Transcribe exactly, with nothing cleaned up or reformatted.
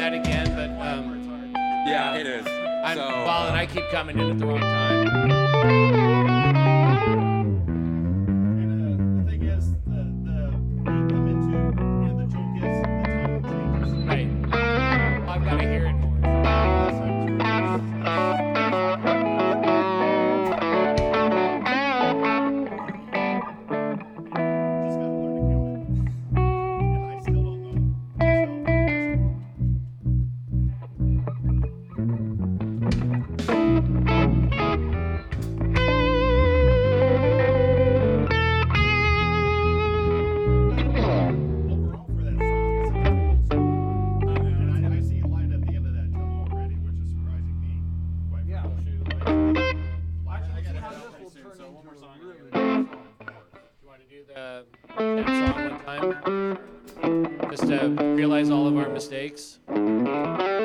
that again, but um, Yeah, it is. I'm, so, well, and uh, I keep coming in at the wrong time. And uh, the thing is, the the we come into and the joke is the timing changes. Right. Well, I've got to hear it more. Last time too, it's- just gotta learn to count it. And I still don't know myself. Overall for that song, it's a difficult song. Uh, and I, I see it lined at the end of that demo already, which is surprising me. Quite Yeah. frankly. Like, I gotta head out pretty soon, so one more song. really and good then- song. Do you want to do the jam song one time? Just to realize all of our mistakes.